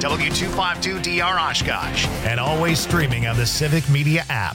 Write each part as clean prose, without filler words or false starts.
W252DR Oshkosh, and always streaming on the Civic Media app.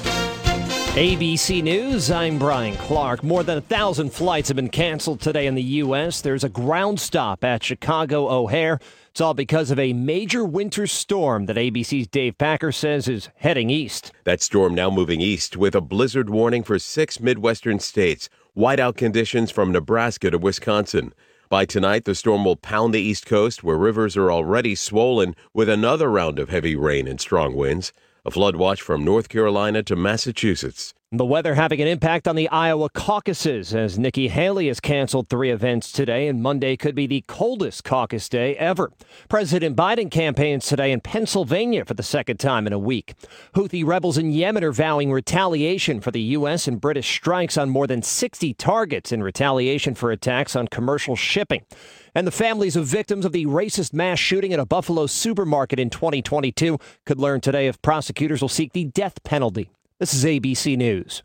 ABC News, I'm Brian Clark. More than 1,000 flights have been canceled today in the U.S. There's a ground stop at Chicago O'Hare. It's all because of a major winter storm that ABC's Dave Packer says is heading east. That storm now moving east with a blizzard warning for 6 Midwestern states. Whiteout conditions from Nebraska to Wisconsin. By tonight, the storm will pound the East Coast, where rivers are already swollen with another round of heavy rain and strong winds. A flood watch from North Carolina to Massachusetts. The weather having an impact on the Iowa caucuses as Nikki Haley has canceled 3 events today, and Monday could be the coldest caucus day ever. President Biden campaigns today in Pennsylvania for the second time in a week. Houthi rebels in Yemen are vowing retaliation for the U.S. and British strikes on more than 60 targets in retaliation for attacks on commercial shipping. And the families of victims of the racist mass shooting at a Buffalo supermarket in 2022 could learn today if prosecutors will seek the death penalty. This is ABC News.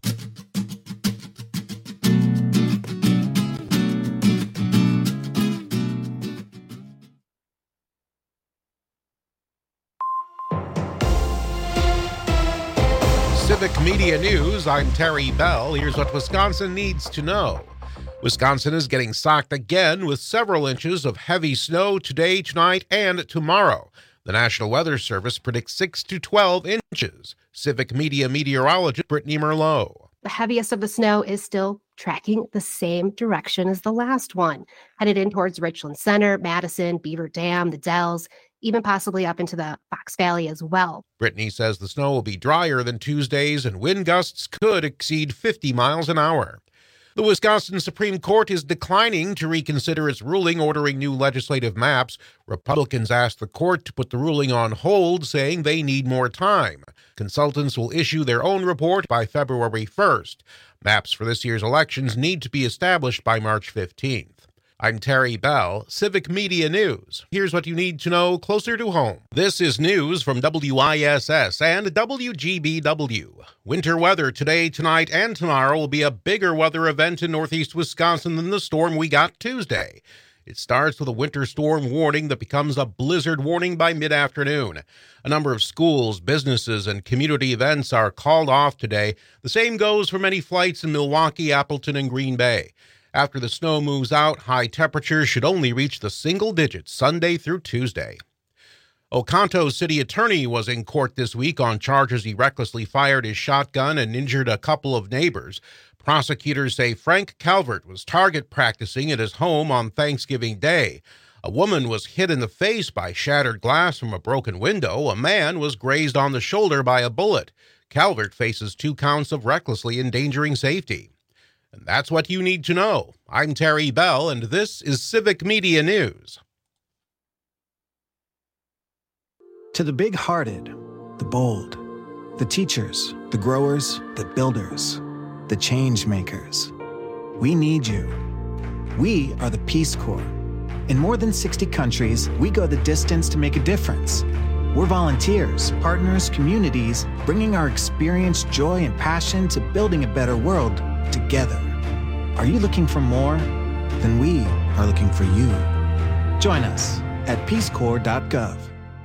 Civic Media News, I'm Terry Bell. Here's what Wisconsin needs to know. Wisconsin is getting socked again with several inches of heavy snow today, tonight, and tomorrow. The National Weather Service predicts 6 to 12 inches. Civic Media meteorologist Brittany Merlot. The heaviest of the snow is still tracking the same direction as the last one, headed in towards Richland Center, Madison, Beaver Dam, the Dells, even possibly up into the Fox Valley as well. Brittany says the snow will be drier than Tuesday's and wind gusts could exceed 50 miles an hour. The Wisconsin Supreme Court is declining to reconsider its ruling ordering new legislative maps. Republicans asked the court to put the ruling on hold, saying they need more time. Consultants will issue their own report by February 1st. Maps for this year's elections need to be established by March 15th. I'm Terry Bell, Civic Media News. Here's what you need to know closer to home. This is news from WISS and WGBW. Winter weather today, tonight, and tomorrow will be a bigger weather event in northeast Wisconsin than the storm we got Tuesday. It starts with a winter storm warning that becomes a blizzard warning by mid-afternoon. A number of schools, businesses, and community events are called off today. The same goes for many flights in Milwaukee, Appleton, and Green Bay. After the snow moves out, high temperatures should only reach the single digits Sunday through Tuesday. Oconto's city attorney was in court this week on charges he recklessly fired his shotgun and injured a couple of neighbors. Prosecutors say Frank Calvert was target practicing at his home on Thanksgiving Day. A woman was hit in the face by shattered glass from a broken window. A man was grazed on the shoulder by a bullet. Calvert faces 2 counts of recklessly endangering safety. And that's what you need to know. I'm Terry Bell, and this is Civic Media News. To the big-hearted, the bold, the teachers, the growers, the builders, the change makers, we need you. We are the Peace Corps. In more than 60 countries, we go the distance to make a difference. We're volunteers, partners, communities, bringing our experience, joy, and passion to building a better world together. Are you looking for more? Then we are looking for you. Join us at peacecorps.gov.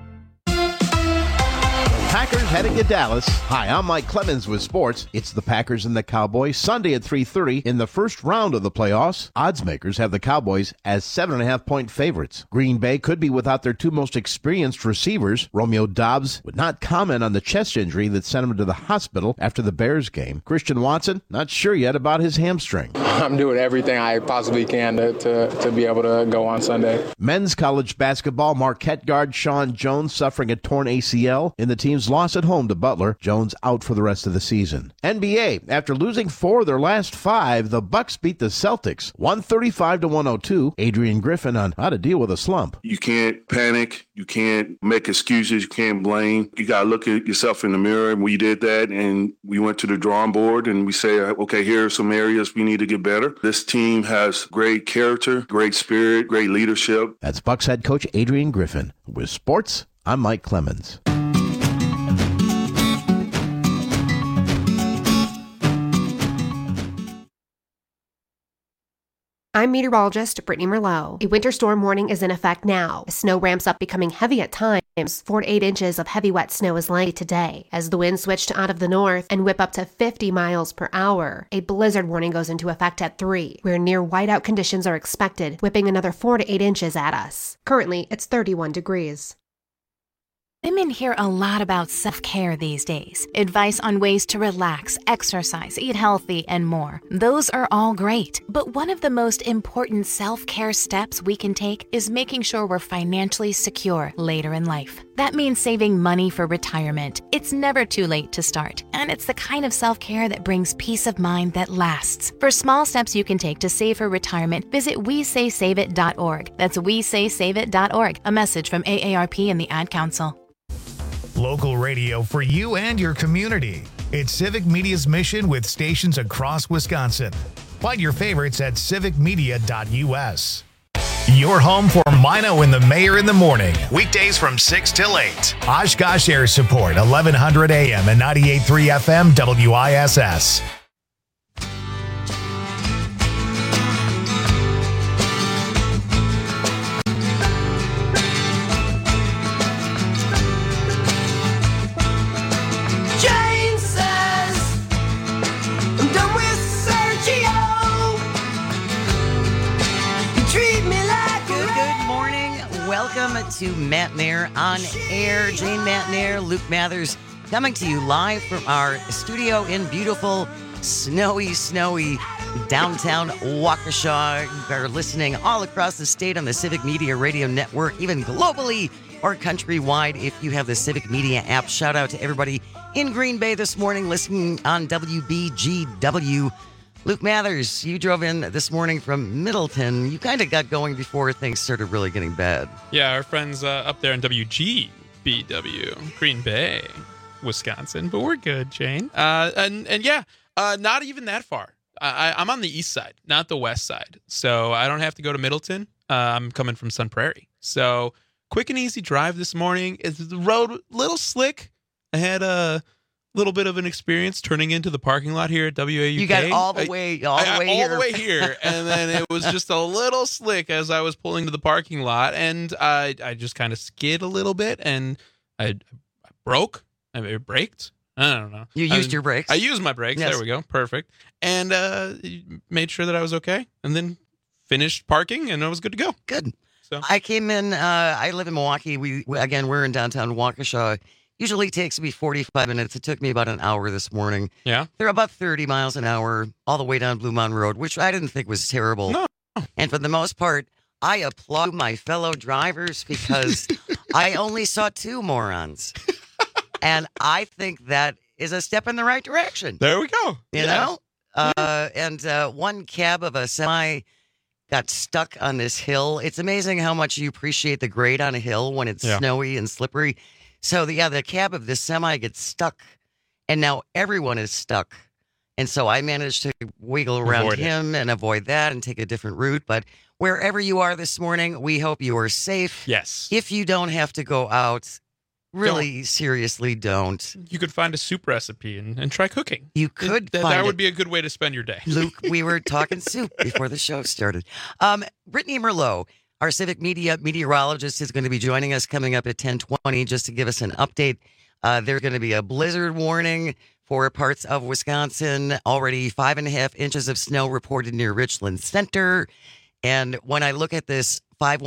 Packers heading to Dallas. Hi, I'm Mike Clemens with sports. It's the Packers and the Cowboys Sunday at 3:30 in the first round of the playoffs. Odds makers have the Cowboys as 7.5-point favorites. Green Bay could be without their 2 most experienced receivers. Romeo Doubs would not comment on the chest injury that sent him to the hospital after the Bears game. Christian Watson, not sure yet about his hamstring. I'm doing everything I possibly can to be able to go on Sunday. Men's college basketball, Marquette guard Sean Jones suffering a torn ACL in the team's loss at home to Butler. Jones out for the rest of the season. NBA, after losing 4 of their last 5, the Bucks beat the Celtics 135-102. Adrian Griffin on how to deal with a slump. You can't panic. You can't make excuses. You can't blame. You got to look at yourself in the mirror. And we did that, and we went to the drawing board, and we say, okay, here are some areas we need to get better. This team has great character, great spirit, great leadership. That's Bucks head coach Adrian Griffin. With sports, I'm Mike Clemens. I'm meteorologist Brittany Merlot. A winter storm warning is in effect now. As snow ramps up, becoming heavy at times. 4 to 8 inches of heavy wet snow is likely today. As the winds switch out of the north and whip up to 50 miles per hour, a blizzard warning goes into effect at 3, where near whiteout conditions are expected, whipping another 4 to 8 inches at us. Currently, it's 31 degrees. Women hear a lot about self-care these days. Advice on ways to relax, exercise, eat healthy, and more. Those are all great. But one of the most important self-care steps we can take is making sure we're financially secure later in life. That means saving money for retirement. It's never too late to start. And it's the kind of self-care that brings peace of mind that lasts. For small steps you can take to save for retirement, visit WeSaySaveIt.org. That's WeSaySaveIt.org. A message from AARP and the Ad Council. Local radio for you and your community. It's Civic Media's mission with stations across Wisconsin. Find your favorites at civicmedia.us. Your home for Mino and the Mayor in the morning. Weekdays from 6 till 8. Oshkosh Air Support, 1100 AM and 98.3 FM WISS. Welcome to Matt Nair on Air. Jane Matt Nair, Luke Mathers, coming to you live from our studio in beautiful, snowy downtown Waukesha. You are listening all across the state on the Civic Media Radio Network, even globally or countrywide if you have the Civic Media app. Shout out to everybody in Green Bay this morning listening on WBGW. Luke Mathers, you drove in this morning from Middleton. You kind of got going before things started really getting bad. Yeah, our friends up there in WGBW, Green Bay, Wisconsin. But we're good, Jane. Not even that far. I'm on the east side, not the west side. So I don't have to go to Middleton. I'm coming from Sun Prairie. So quick and easy drive this morning. Is the road a little slick? I had a little bit of an experience turning into the parking lot here at WAUK. You got all the way here, and then it was just a little slick as I was pulling to the parking lot, and I just kind of skid a little bit, and I braked. I don't know. You used your brakes? I used my brakes. Yes. There we go. Perfect. And made sure that I was okay, and then finished parking, and I was good to go. Good. So I came in. I live in Milwaukee. We're in downtown Waukesha. Usually takes me 45 minutes. It took me about an hour this morning. Yeah. They're about 30 miles an hour all the way down Blue Mountain Road, which I didn't think was terrible. No. And for the most part, I applaud my fellow drivers because I only saw 2 morons. And I think that is a step in the right direction. There we go. You know? And one cab of a semi got stuck on this hill. It's amazing how much you appreciate the grade on a hill when it's snowy and slippery. So, the cab of this semi gets stuck, and now everyone is stuck. And so I managed to wiggle around him and avoid that and take a different route. But wherever you are this morning, we hope you are safe. Yes. If you don't have to go out, seriously don't. You could find a soup recipe and try cooking. You could that would be a good way to spend your day. Luke, we were talking soup before the show started. Brittany Merlot, our Civic Media meteorologist, is going to be joining us coming up at 10:20 just to give us an update. There's going to be a blizzard warning for parts of Wisconsin. Already 5.5 inches of snow reported near Richland Center. And when I look at this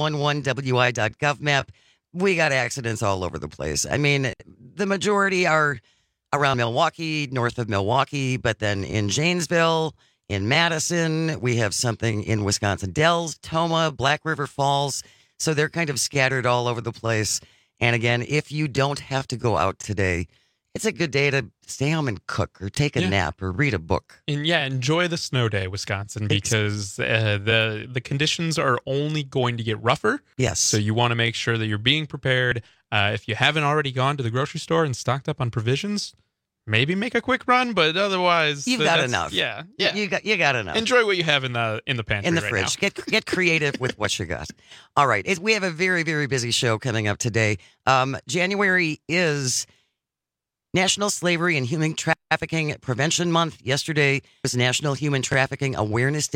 511wi.gov map, we got accidents all over the place. I mean, the majority are around Milwaukee, north of Milwaukee, but then in Janesville, in Madison, we have something in Wisconsin Dells, Toma, Black River Falls. So they're kind of scattered all over the place. And again, if you don't have to go out today, it's a good day to stay home and cook or take a nap or read a book. And enjoy the snow day, Wisconsin, because the conditions are only going to get rougher. Yes. So you want to make sure that you're being prepared. If you haven't already gone to the grocery store and stocked up on provisions, maybe make a quick run, but otherwise you've got enough. Yeah. You got enough. Enjoy what you have in the pantry, in the fridge. Now. Get creative with what you got. All right, we have a very, very busy show coming up today. January is National Slavery and Human Trafficking Prevention Month. Yesterday was National Human Trafficking Awareness Day.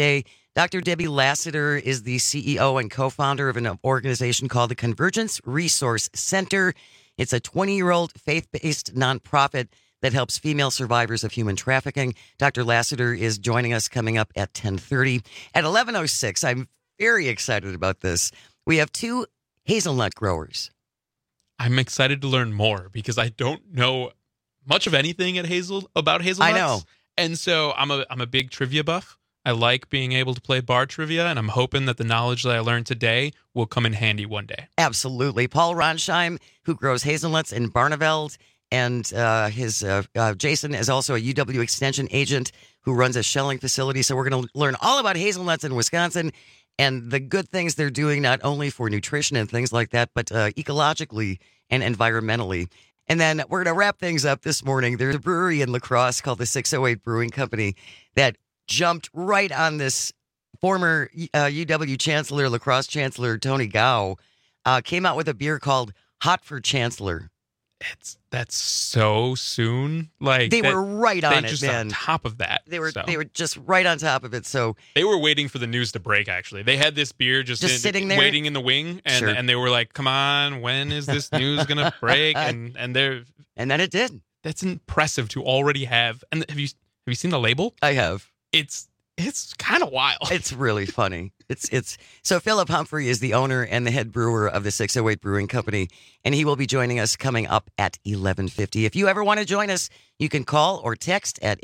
Dr. Debbie Lassiter is the CEO and co-founder of an organization called the Convergence Resource Center. It's a 20-year-old faith-based nonprofit that helps female survivors of human trafficking. Dr. Lassiter is joining us coming up at 10:30. At 11:06, I'm very excited about this. We have 2 hazelnut growers. I'm excited to learn more because I don't know much of anything about hazelnuts. I know. And so I'm a big trivia buff. I like being able to play bar trivia, and I'm hoping that the knowledge that I learned today will come in handy one day. Absolutely. Paul Ronsheim, who grows hazelnuts in Barneveld, and his Jason is also a UW Extension agent who runs a shelling facility. So we're going to learn all about hazelnuts in Wisconsin and the good things they're doing, not only for nutrition and things like that, but ecologically and environmentally. And then we're going to wrap things up this morning. There's a brewery in La Crosse called the 608 Brewing Company that jumped right on this. Former UW Chancellor, La Crosse Chancellor Tony Gao, came out with a beer called Hot for Chancellor. That's so soon. Like they were right on it, just man. On top of that, they were just right on top of it. So they were waiting for the news to break. Actually, they had this beer just sitting there, waiting in the wing, and Sure. and they were like, "Come on, when is this news gonna break?" And then it did. That's impressive to already have. And have you seen the label? I have. It's kind of wild. It's really funny. It's so Philip Humphrey is the owner and the head brewer of the 608 Brewing Company, and he will be joining us coming up at 11:50. If you ever want to join us, you can call or text at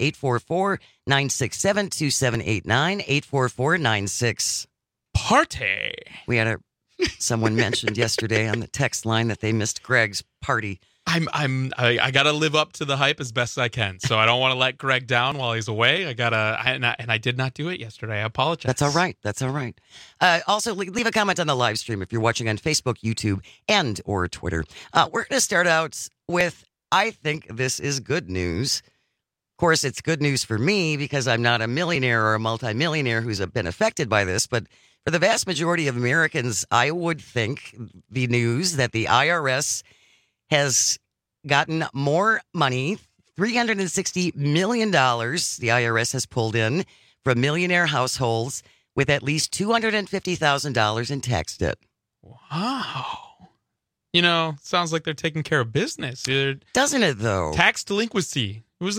844-967-2789, 844-96. Party. We had someone mentioned yesterday on the text line that they missed Greg's party. I gotta live up to the hype as best I can. So I don't want to let Greg down while he's away. And I did not do it yesterday. I apologize. That's all right. That's all right. Also, leave a comment on the live stream if you're watching on Facebook, YouTube, and or Twitter. We're going to start out with, I think this is good news. Of course, it's good news for me because I'm not a millionaire or a multimillionaire who's been affected by this. But for the vast majority of Americans, I would think the news that the IRS has gotten more money, $360 million the IRS has pulled in from millionaire households with at least $250,000 in tax debt. Wow. Sounds like they're taking care of business. Doesn't it, though? Tax delinquency.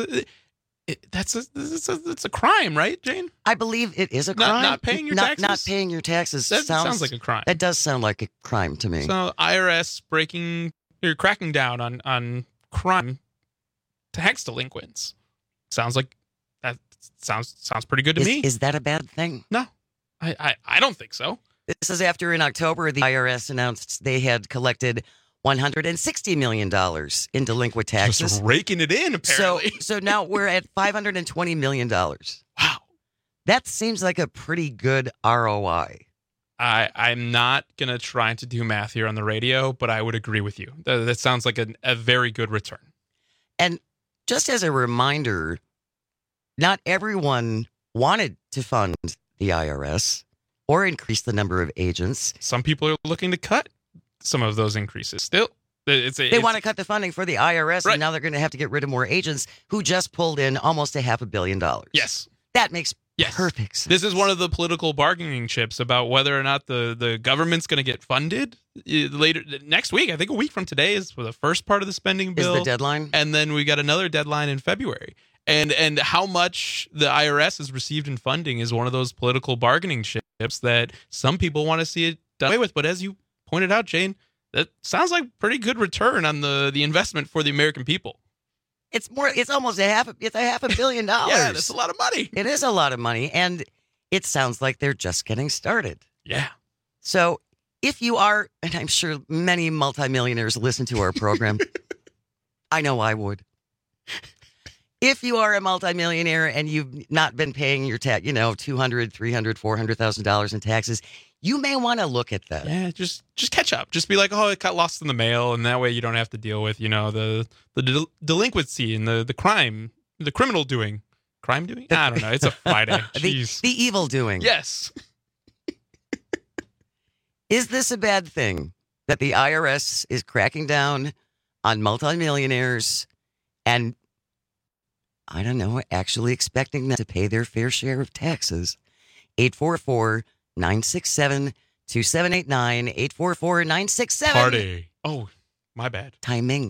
That's a crime, right, Jane? I believe it is a crime. Not paying your taxes? Not paying your taxes. That sounds like a crime. That does sound like a crime to me. So IRS cracking down on crime tax delinquents. Sounds like that sounds pretty good to me. Is that a bad thing? No, I don't think so. This is after in October the IRS announced they had collected $160 million in delinquent taxes. Just raking it in, apparently. So now we're at $520 million. Wow. That seems like a pretty good ROI. I'm not going to try to do math here on the radio, but I would agree with you. That sounds like a very good return. And just as a reminder, not everyone wanted to fund the IRS or increase the number of agents. Some people are looking to cut some of those increases. Still, they want to cut the funding for the IRS, right. And now they're going to have to get rid of more agents who just pulled in almost $500 million. Yes. That makes perfect sense. This is one of the political bargaining chips about whether or not the government's going to get funded later next week. I think a week from today is for the first part of the spending bill. Is the deadline? And then we got another deadline in February. And how much the IRS has received in funding is one of those political bargaining chips that some people want to see it done away with. But as you pointed out, Jane, that sounds like pretty good return on the investment for the American people. It's almost $500 million. Yeah, that's a lot of money. It is a lot of money, and it sounds like they're just getting started. Yeah. So if you are, and I'm sure many multimillionaires listen to our program, I know I would. If you are a multimillionaire and you've not been paying your tax, $200,000, $300,000, $400,000 in taxes, you may want to look at that. Yeah, just catch up. Just be like, oh, it got lost in the mail, and that way you don't have to deal with, the delinquency and the crime, the criminal doing. Crime doing? I don't know. It's a Friday. Jeez. The evil doing. Yes. Is this a bad thing that the IRS is cracking down on multimillionaires and, I don't know, actually expecting them to pay their fair share of taxes? 844-967-2789, 844-967. Party. Oh, my bad. Timing.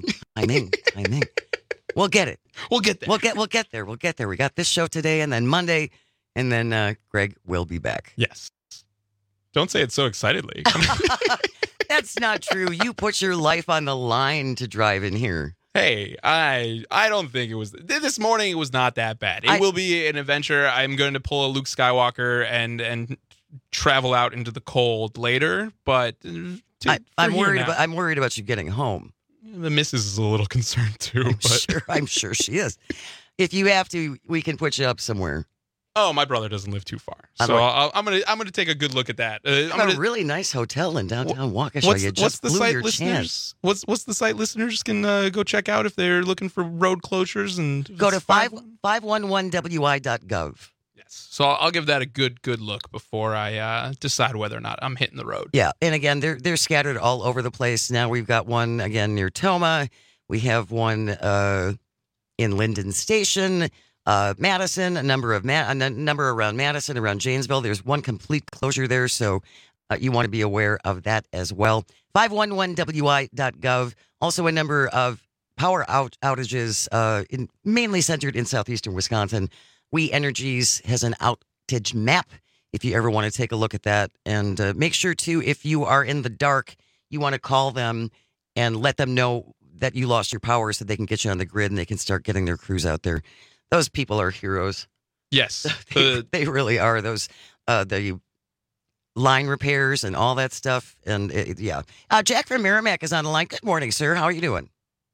We'll get it. We'll get there. We'll get there. We got this show today and then Monday, and then Greg will be back. Yes. Don't say it so excitedly. That's not true. You put your life on the line to drive in here. Hey, I don't think it was. This morning it was not that bad. It will be an adventure. I'm going to pull a Luke Skywalker and travel out into the cold later. But I'm worried about you getting home. The missus is a little concerned too. I'm sure she is. If you have to, we can put you up somewhere. Oh, my brother doesn't live too far, so I'm gonna take a good look at that. I'm a really nice hotel in downtown Waukesha. You just blew your chance. What's the site listeners can go check out if they're looking for road closures? And go to 511wi.gov. Yes, so I'll give that a good look before I decide whether or not I'm hitting the road. Yeah, and again, they're scattered all over the place. Now we've got one again near Toma. We have one in Linden Station. Madison, a number around Madison, around Janesville. There's one complete closure there, so you want to be aware of that as well. 511wi.gov. Also, a number of power outages, mainly centered in southeastern Wisconsin. We Energies has an outage map if you ever want to take a look at that. And make sure, too, if you are in the dark, you want to call them and let them know that you lost your power so they can get you on the grid and they can start getting their crews out there. Those people are heroes. Yes. They really are. Those, the line repairs and all that stuff. And yeah. Jack from Merrimack is on the line. Good morning, sir. How are you doing?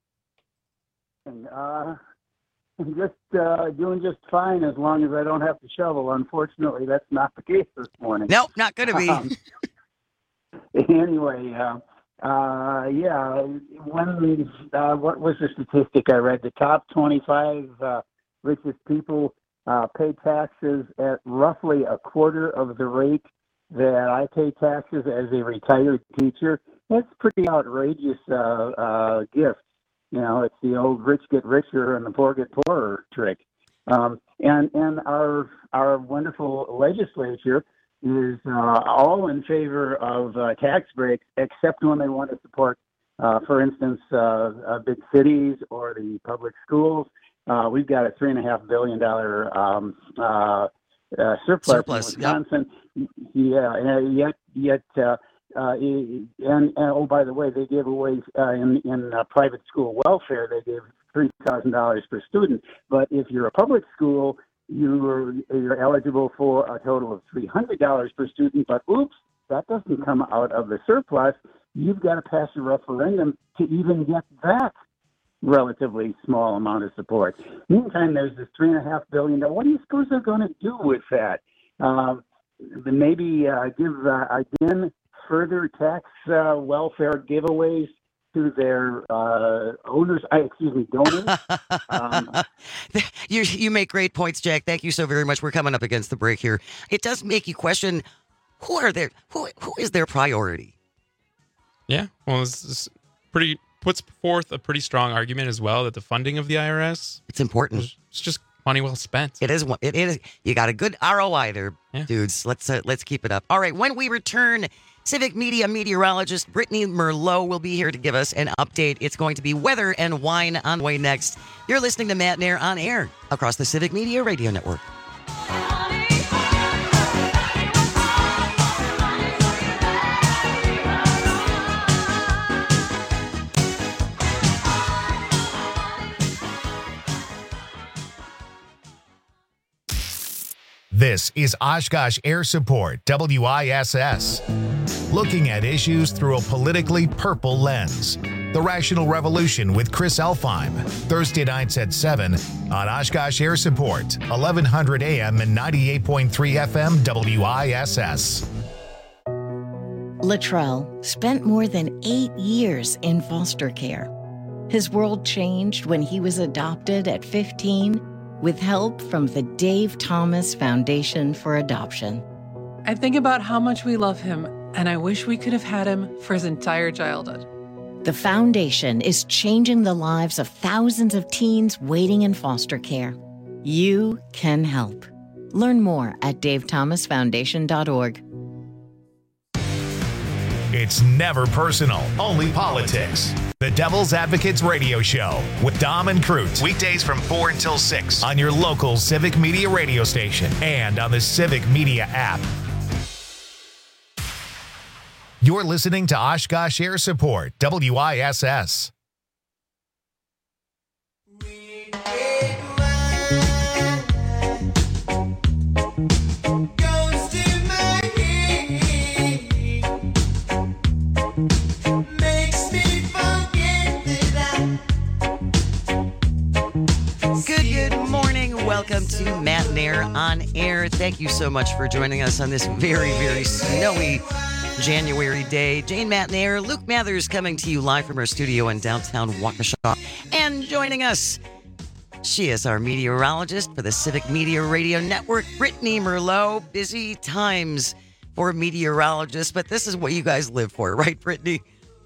Just doing just fine as long as I don't have to shovel. Unfortunately, that's not the case this morning. Nope, not going to be. Anyway, what was the statistic I read? The top 25 richest people pay taxes at roughly a quarter of the rate that I pay taxes as a retired teacher. That's pretty outrageous gift. You know, it's the old rich get richer and the poor get poorer trick. And our wonderful legislature is all in favor of tax breaks, except when they want to support, for instance, big cities or the public schools. We've got a $3.5 billion surplus in Wisconsin. Yep. And oh, by the way, they gave away in private school welfare. They gave $3,000 per student. But if you're a public school, you're eligible for a total of $300 per student. But oops, that doesn't come out of the surplus. You've got to pass a referendum to even get that relatively small amount of support. Meantime, there's this $3.5 billion. What do you suppose they're going to do with that? Maybe give again further tax welfare giveaways to their donors. You make great points, Jack. Thank you so very much. We're coming up against the break here. It does make you question who is their priority. Yeah, well, this puts forth a pretty strong argument as well that the funding of the IRS, it's important. It's just money well spent. It is. You got a good ROI there, dudes. Let's keep it up. All right. When we return, Civic Media meteorologist Brittany Merlot will be here to give us an update. It's going to be weather and wine on the way next. You're listening to Matt Nair on air across the Civic Media Radio Network. This is Oshkosh Air Support, WISS. Looking at issues through a politically purple lens. The Rational Revolution with Chris Elfheim. Thursday nights at 7 on Oshkosh Air Support, 1100 AM and 98.3 FM WISS. Latrell spent more than 8 years in foster care. His world changed when he was adopted at 15 with help from the Dave Thomas Foundation for Adoption. I think about how much we love him, and I wish we could have had him for his entire childhood. The foundation is changing the lives of thousands of teens waiting in foster care. You can help. Learn more at davethomasfoundation.org. It's never personal, only politics. The Devil's Advocates Radio Show with Dom and Crute. Weekdays from 4 until 6 on your local Civic Media radio station and on the Civic Media app. You're listening to Oshkosh Air Support, WISS. Welcome to Matt and Air on Air. Thank you so much for joining us on this very, very snowy January day. Jane, Matt and Air, Luke Mathers coming to you live from our studio in downtown Waukesha. And joining us, she is our meteorologist for the Civic Media Radio Network, Brittany Merlot. Busy times for meteorologists, but this is what you guys live for, right, Brittany?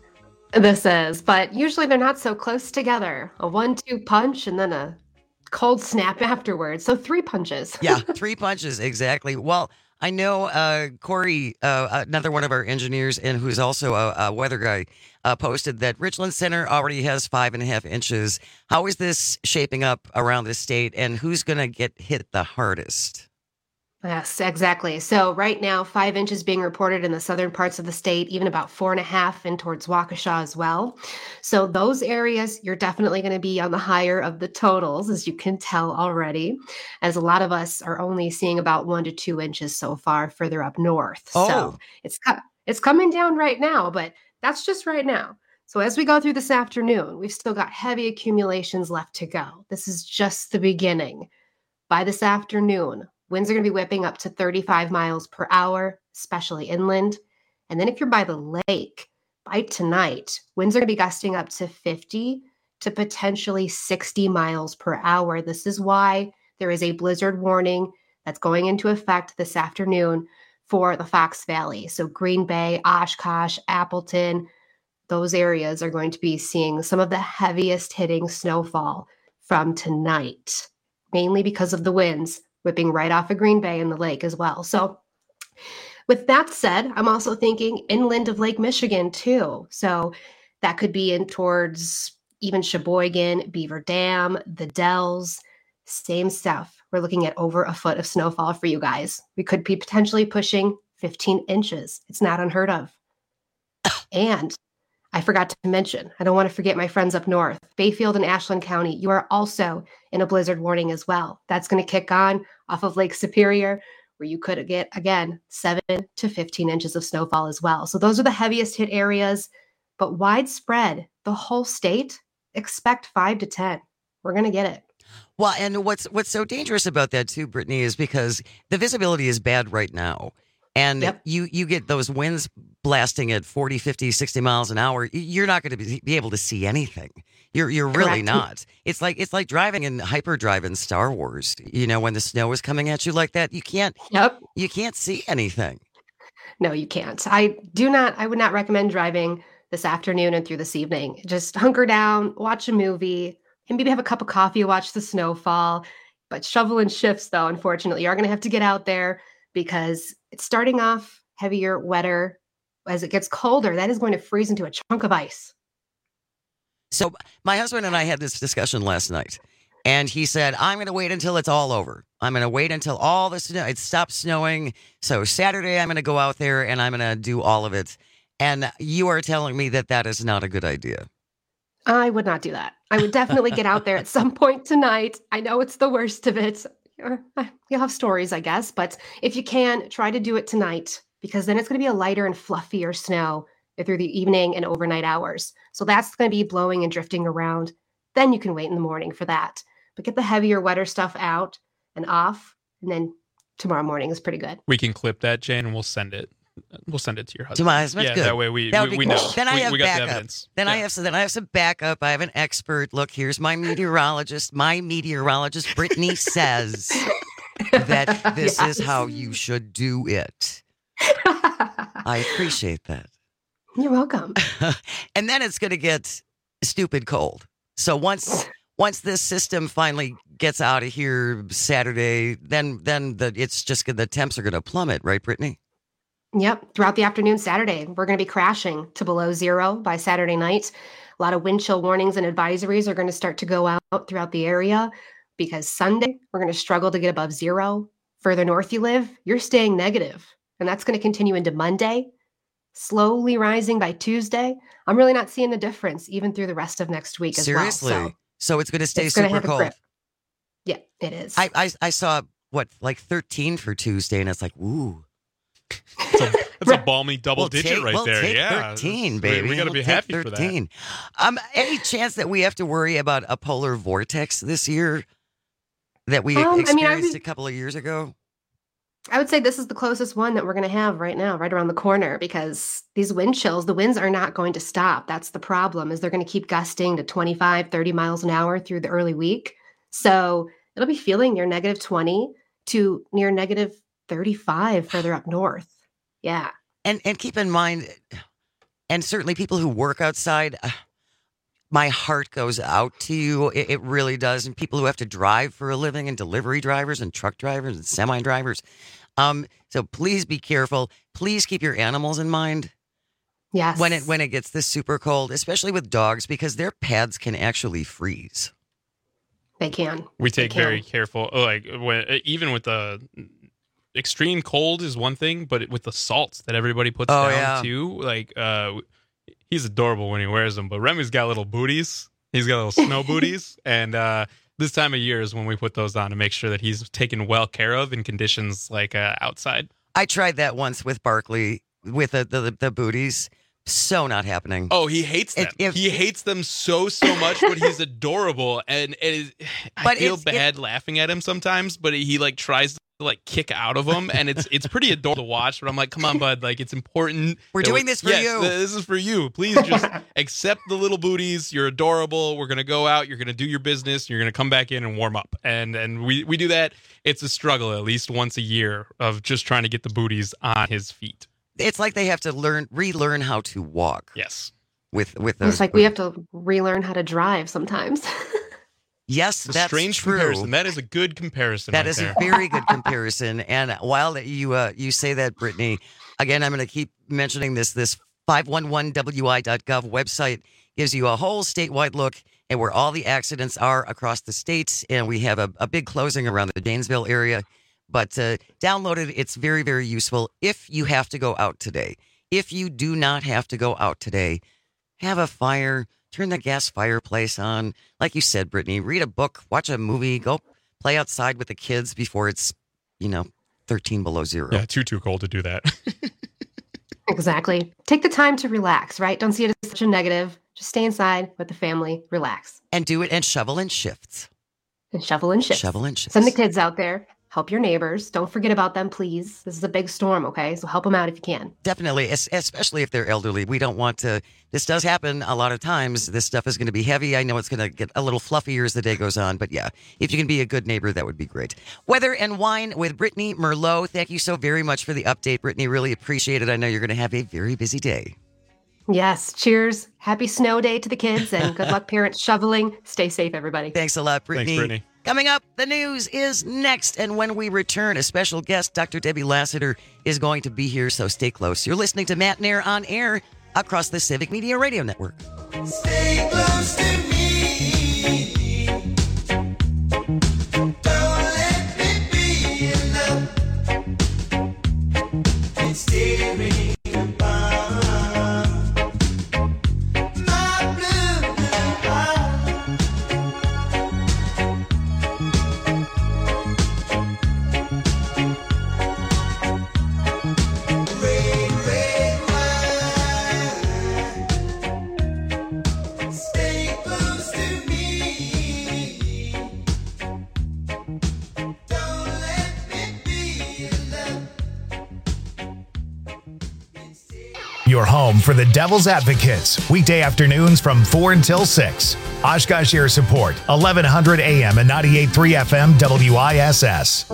This is, but usually they're not so close together. A 1-2 punch and then a cold snap afterwards. So 3 punches. Yeah, 3 punches, exactly. Well, I know Corey, another one of our engineers and who's also a weather guy, posted that Richland Center already has 5.5 inches. How is this shaping up around the state, and who's going to get hit the hardest? Yes, exactly. So right now, 5 inches being reported in the southern parts of the state, even about 4.5 in towards Waukesha as well. So those areas, you're definitely going to be on the higher of the totals, as you can tell already, as a lot of us are only seeing about 1 to 2 inches so far further up north. Oh. So it's coming down right now, but that's just right now. So as we go through this afternoon, we've still got heavy accumulations left to go. This is just the beginning. By this afternoon, winds are going to be whipping up to 35 miles per hour, especially inland. And then if you're by the lake, by tonight, winds are going to be gusting up to 50 to potentially 60 miles per hour. This is why there is a blizzard warning that's going into effect this afternoon for the Fox Valley. So Green Bay, Oshkosh, Appleton, those areas are going to be seeing some of the heaviest hitting snowfall from tonight, mainly because of the winds whipping right off of Green Bay and the lake as well. So with that said, I'm also thinking inland of Lake Michigan too. So that could be in towards even Sheboygan, Beaver Dam, the Dells, same stuff. We're looking at over a foot of snowfall for you guys. We could be potentially pushing 15 inches. It's not unheard of. And I forgot to mention, I don't want to forget my friends up north, Bayfield and Ashland County, you are also in a blizzard warning as well. That's going to kick on off of Lake Superior, where you could get, again, 7 to 15 inches of snowfall as well. So those are the heaviest hit areas, but widespread, the whole state, expect 5 to 10. We're going to get it. Well, and what's so dangerous about that too, Brittany, is because the visibility is bad right now. And you get those winds blasting at 40, 50, 60 miles an hour. You're not going to be able to see anything. You're really not. It's like driving in hyperdrive in Star Wars. You know, when the snow is coming at you like that, you can't see anything. No, you can't. I would not recommend driving this afternoon and through this evening. Just hunker down, watch a movie, and maybe have a cup of coffee, watch the snowfall. But shovel and shifts, though, unfortunately, you are going to have to get out there, because it's starting off heavier, wetter. As it gets colder, that is going to freeze into a chunk of ice. So my husband and I had this discussion last night, and he said, I'm going to wait until it's all over. I'm going to wait until all the snow, it stops snowing. So Saturday, I'm going to go out there and I'm going to do all of it. And you are telling me that that is not a good idea. I would not do that. I would definitely get out there at some point tonight. I know it's the worst of it. You'll have stories, I guess, but if you can, try to do it tonight, because then it's going to be a lighter and fluffier snow through the evening and overnight hours. So that's going to be blowing and drifting around. Then you can wait in the morning for that. But get the heavier, wetter stuff out and off, and then tomorrow morning is pretty good. We can clip that, Jane, and we'll send it. We'll send it to your husband. To my husband? Yeah, good. that way we know. Then I have we got backup. the evidence. Then I have some backup. I have an expert. Look, here's my meteorologist. My meteorologist, Brittany, says that this is how you should do it. I appreciate that. You're welcome. And then it's going to get stupid cold. So once once this system finally gets out of here Saturday, then it's just the temps are going to plummet, right, Brittany? Yep. Throughout the afternoon Saturday, we're going to be crashing to below zero by Saturday night. A lot of wind chill warnings and advisories are going to start to go out throughout the area because Sunday, we're going to struggle to get above zero. Further north you live, you're staying negative, and that's going to continue into Monday, slowly rising by Tuesday. I'm really not seeing the difference even through the rest of next week as well. Seriously? So it's going to stay super cold. Yeah, it is. I saw, like 13 for Tuesday, and it's like, ooh. That's a balmy double digit right there. Take yeah. 13, baby. We got to be happy for that. Any chance that we have to worry about a polar vortex this year that we experienced a couple of years ago? I would say this is the closest one that we're going to have right now, right around the corner, because these wind chills, the winds are not going to stop. That's the problem, is they're going to keep gusting to 25, 30 miles an hour through the early week. So it'll be feeling near negative 20 to near negative 35 further up north. Yeah. And keep in mind, and certainly people who work outside, my heart goes out to you. It really does. And people who have to drive for a living, and delivery drivers and truck drivers and semi drivers. So please be careful. Please keep your animals in mind. Yes. When it gets this super cold, especially with dogs, because their pads can actually freeze. They can. We take very careful, like even with the extreme cold is one thing, but with the salts that everybody puts down too, like he's adorable when he wears them. But Remy's got little booties. He's got little snow booties, and this time of year is when we put those on to make sure that he's taken well care of in conditions like outside. I tried that once with Barkley with the booties. So not happening. Oh, he hates them. He hates them so much, but he's adorable, and I feel bad laughing at him sometimes. But he like tries to like kick out of them, and it's pretty adorable to watch. But I'm like, come on, bud, like it's important. We're doing this for you. This is for you. Please just accept the little booties. You're adorable. We're gonna go out. You're gonna do your business. You're gonna come back in and warm up. And we do that. It's a struggle at least once a year of just trying to get the booties on his feet. It's like they have to relearn how to walk. Yes. With it's like we have to relearn how to drive sometimes. Yes, that's strange true. Comparison. That is a good comparison. That is a very good comparison. And while you say that, Brittany, again, I'm going to keep mentioning this 511wi.gov website gives you a whole statewide look at where all the accidents are across the states. And we have a big closing around the Janesville area. But download it. It's very, very useful if you have to go out today. If you do not have to go out today, have a fire, turn the gas fireplace on. Like you said, Brittany, read a book, watch a movie, go play outside with the kids before it's, 13 below zero. Yeah, too cold to do that. Exactly. Take the time to relax, right? Don't see it as such a negative. Just stay inside with the family, relax. And do it and shovel in shifts. Shovel in shifts. Send the kids out there. Help your neighbors. Don't forget about them, please. This is a big storm, okay? So help them out if you can. Definitely, especially if they're elderly. We don't want to... This does happen a lot of times. This stuff is going to be heavy. I know it's going to get a little fluffier as the day goes on. But yeah, if you can be a good neighbor, that would be great. Weather and Wine with Brittany Merlot. Thank you so very much for the update, Brittany. Really appreciate it. I know you're going to have a very busy day. Yes. Cheers. Happy snow day to the kids, and good luck, parents, shoveling. Stay safe, everybody. Thanks a lot, Brittany. Thanks, Brittany. Coming up, the news is next. And when we return, a special guest, Dr. Debbie Lassiter, is going to be here, so stay close. You're listening to Matt and Air on air across the Civic Media Radio Network. Stay close to me. Don't let me be alone. It's staring above my blue heart. Stay close to me. Don't let me be alone. Your home for the Devil's Advocates, weekday afternoons from 4 until 6. Oshkosh Air Support, 1100 AM and 98.3 FM WISS.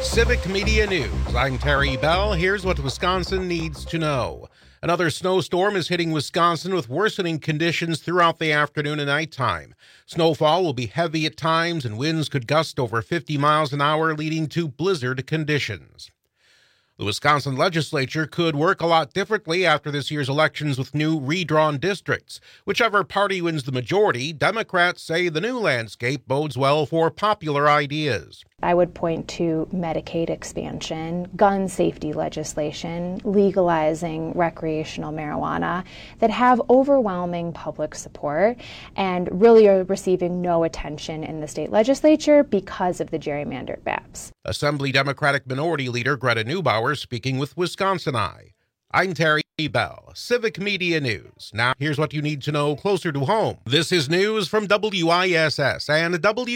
Civic Media News. I'm Terry Bell. Here's what Wisconsin needs to know. Another snowstorm is hitting Wisconsin with worsening conditions throughout the afternoon and nighttime. Snowfall will be heavy at times and winds could gust over 50 miles an hour, leading to blizzard conditions. The Wisconsin legislature could work a lot differently after this year's elections with new redrawn districts. Whichever party wins the majority, Democrats say the new landscape bodes well for popular ideas. I would point to Medicaid expansion, gun safety legislation, legalizing recreational marijuana that have overwhelming public support and really are receiving no attention in the state legislature because of the gerrymandered maps. Assembly Democratic Minority Leader Greta Neubauer speaking with Wisconsin Eye. I'm Terry Bell, Civic Media News. Now, here's what you need to know closer to home. This is news from WISS and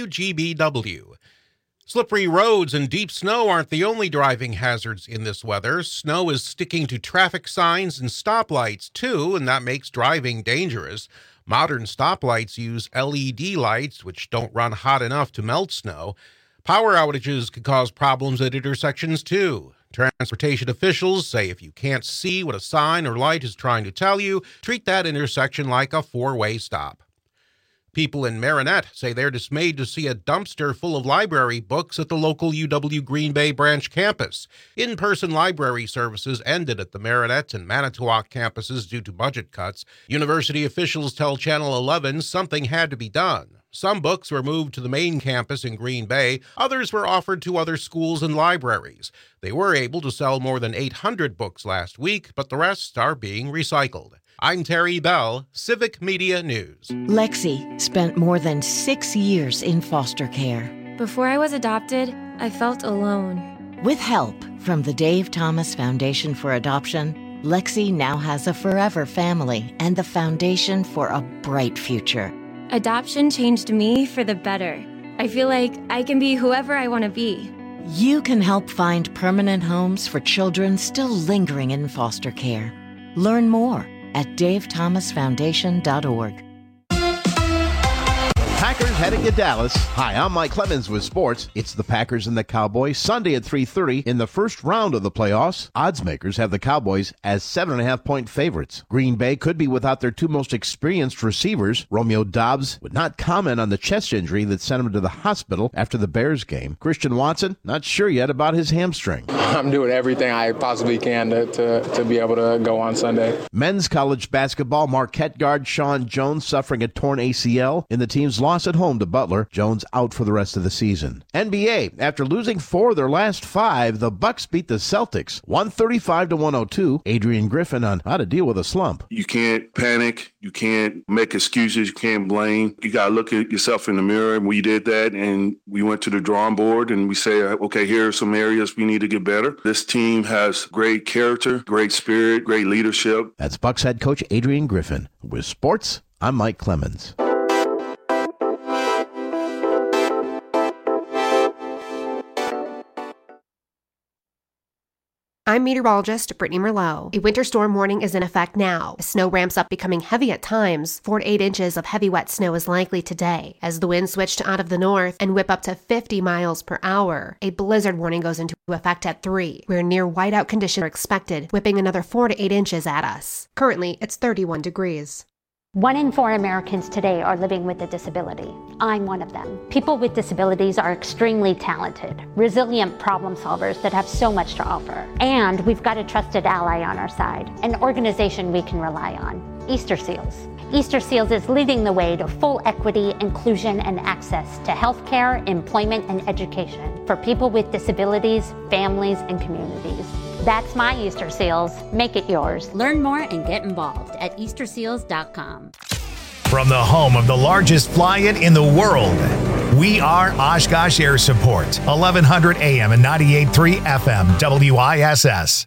WGBW. Slippery roads and deep snow aren't the only driving hazards in this weather. Snow is sticking to traffic signs and stoplights, too, and that makes driving dangerous. Modern stoplights use LED lights, which don't run hot enough to melt snow. Power outages could cause problems at intersections, too. Transportation officials say if you can't see what a sign or light is trying to tell you, treat that intersection like a four-way stop. People in Marinette say they're dismayed to see a dumpster full of library books at the local UW Green Bay branch campus. In-person library services ended at the Marinette and Manitowoc campuses due to budget cuts. University officials tell Channel 11 something had to be done. Some books were moved to the main campus in Green Bay. Others were offered to other schools and libraries. They were able to sell more than 800 books last week, but the rest are being recycled. I'm Terry Bell, Civic Media News. Lexi spent more than 6 years in foster care. Before I was adopted, I felt alone. With help from the Dave Thomas Foundation for Adoption, Lexi now has a forever family and the foundation for a bright future. Adoption changed me for the better. I feel like I can be whoever I want to be. You can help find permanent homes for children still lingering in foster care. Learn more at davethomasfoundation.org. Packers heading to Dallas. Hi, I'm Mike Clemens with sports. It's the Packers and the Cowboys Sunday at 3:30 in the first round of the playoffs. Odds makers have the Cowboys as 7.5-point favorites. Green Bay could be without their two most experienced receivers. Romeo Doubs would not comment on the chest injury that sent him to the hospital after the Bears game. Christian Watson, not sure yet about his hamstring. I'm doing everything I possibly can to be able to go on Sunday. Men's college basketball, Marquette guard Sean Jones suffering a torn ACL in the team's loss at home to Butler. Jones out for the rest of the season. NBA, after losing 4 of their last 5, the Bucks beat the Celtics 135-102. Adrian Griffin on how to deal with a slump. You can't panic. You can't make excuses. You can't blame. You got to look at yourself in the mirror. And we did that, and we went to the drawing board, and we say, okay, here are some areas we need to get better. This team has great character, great spirit, great leadership. That's Bucks head coach Adrian Griffin. With sports, I'm Mike Clemens. I'm meteorologist Brittany Merlot. A winter storm warning is in effect now. As snow ramps up, becoming heavy at times. 4 to 8 inches of heavy wet snow is likely today as the winds switch out of the north and whip up to 50 miles per hour. A blizzard warning goes into effect at 3, where near whiteout conditions are expected, whipping another 4 to 8 inches at us. Currently, it's 31 degrees. 1 in 4 Americans today are living with a disability. I'm one of them. People with disabilities are extremely talented, resilient problem solvers that have so much to offer. And we've got a trusted ally on our side, an organization we can rely on, Easter Seals. Easter Seals is leading the way to full equity, inclusion, and access to healthcare, employment, and education for people with disabilities, families, and communities. That's my Easter Seals. Make it yours. Learn more and get involved at easterseals.com. From the home of the largest fly-in in the world, we are Oshkosh Air Support, 1100 AM and 98.3 FM, WISS.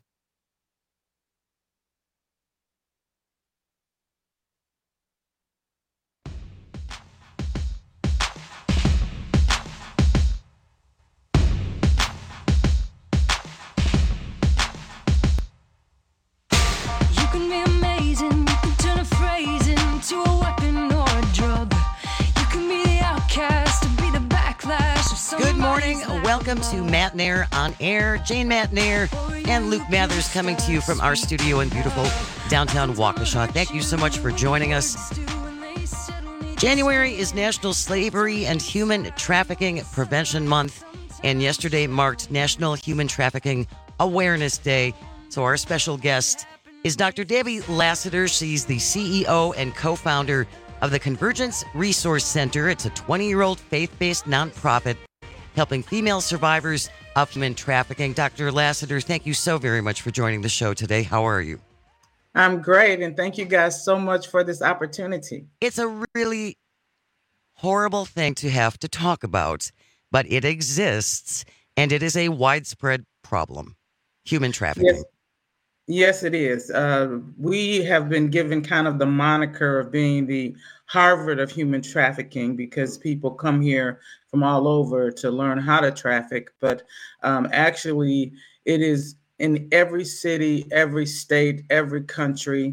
To a weapon or a drug. You can be the outcast, to be the backlash of some Good morning. Welcome to Matt Nair on Air. Jane Matt Nair and Luke Mathers coming to you from our studio in beautiful downtown Waukesha. Thank you so much for joining us. January is National Slavery and Human Trafficking Prevention Month, and yesterday marked National Human Trafficking Awareness Day. So our special guest is Dr. Debbie Lassiter. She's the CEO and co-founder of the Convergence Resource Center. It's a 20-year-old faith-based nonprofit helping female survivors of human trafficking. Dr. Lassiter, thank you so very much for joining the show today. How are you? I'm great, and thank you guys so much for this opportunity. It's a really horrible thing to have to talk about, but it exists, and it is a widespread problem. Human trafficking. Yes, it is. We have been given kind of the moniker of being the Harvard of human trafficking because people come here from all over to learn how to traffic. But actually, it is in every city, every state, every country.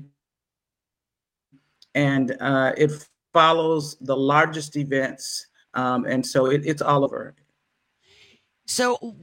And it follows the largest events. And so it's all over. So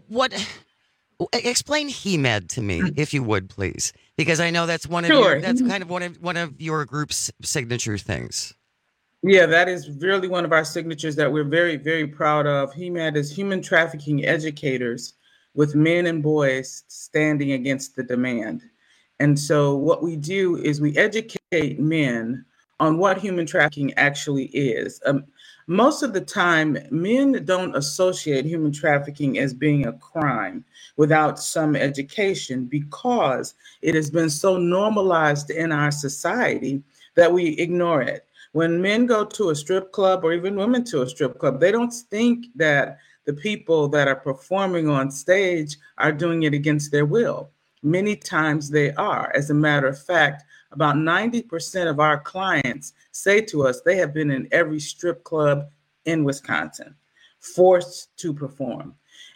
explain HEMAD to me, if you would, please, because I know that's one of that's kind of one of your group's signature things. Yeah, that is really one of our signatures that we're very, very proud of. HEMAD is Human Trafficking Educators, with men and boys standing against the demand. And so what we do is we educate men on what human trafficking actually is. Most of the time, men don't associate human trafficking as being a crime without some education because it has been so normalized in our society that we ignore it. When men go to a strip club or even women to a strip club, they don't think that the people that are performing on stage are doing it against their will. Many times they are. As a matter of fact, about 90% of our clients say to us they have been in every strip club in Wisconsin, forced to perform